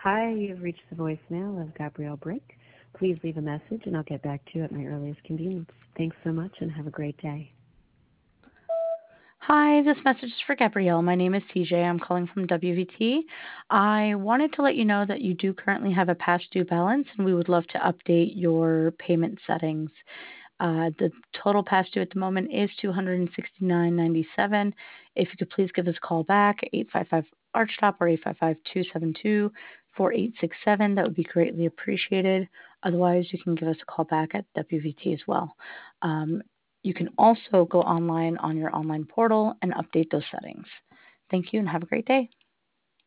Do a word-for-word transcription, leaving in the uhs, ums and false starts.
Hi, you've reached the voicemail of Gabrielle Brink. Please leave a message and I'll get back to you at my earliest convenience. Thanks so much and have a great day. Hi, this message is for Gabrielle. My name is C J. I'm calling from W V T. I wanted to let you know that you do currently have a past due balance, and we would love to update your payment settings. Uh, the total past due at the moment is two hundred sixty-nine dollars and ninety-seven cents. If you could please give us a call back, eight five five ARCHTOP or eight five five, two seven two, four eight six seven, that would be greatly appreciated. Otherwise, you can give us a call back at W V T as well. Um, you can also go online on your online portal and update those settings. Thank you and have a great day.